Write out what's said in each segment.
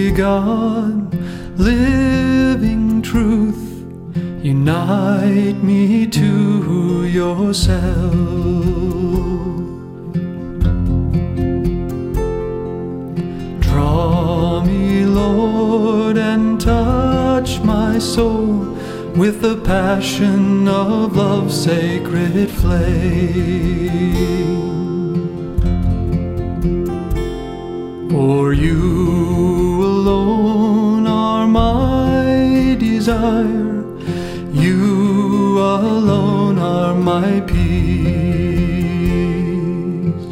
God, living truth, unite me to yourself. Draw me, Lord, and touch my soul with the passion of love's sacred flame. For you alone are my desire, you alone are my peace.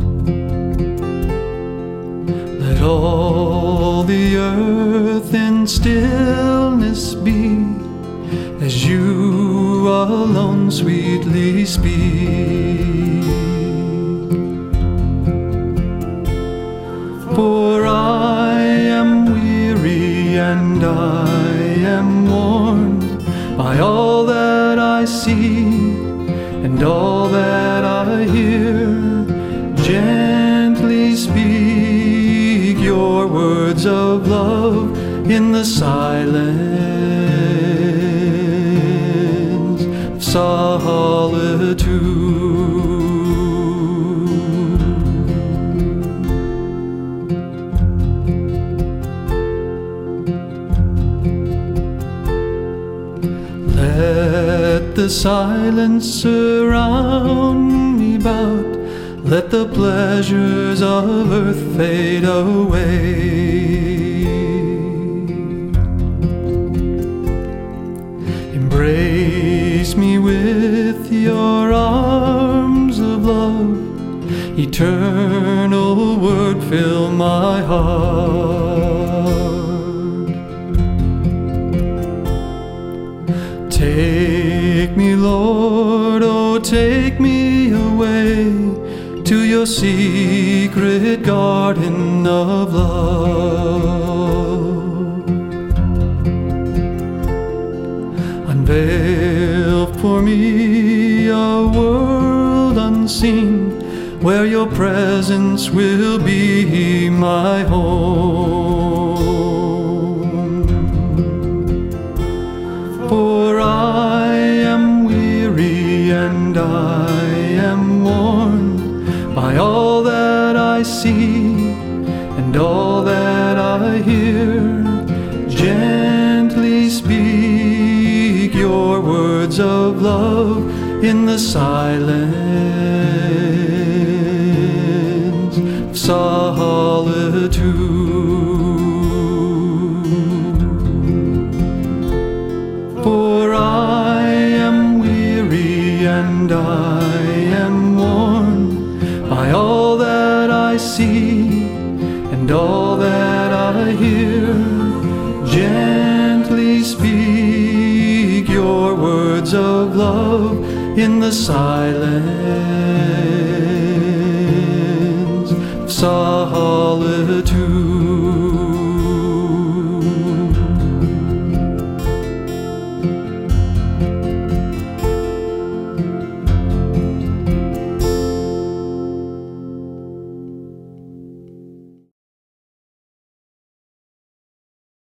Let all the earth in stillness be, as you alone sweetly speak. For I am weary and I am worn by all that I see and all that I hear. Gently speak your words of love in the silence of solitude. Let the silence surround me about, let the pleasures of earth fade away. Embrace me with your arms of love, eternal word fill my heart. Take me, Lord, oh take me away to your secret garden of love. Unveil for me a world unseen, where your presence will be my home. For I am weary and I am worn by all that I see and all that I hear. Gently speak your words of love in the silence of solitude. For I am weary and I am worn by all that I see and all that I hear. Gently speak your words of love in the silence of solitude.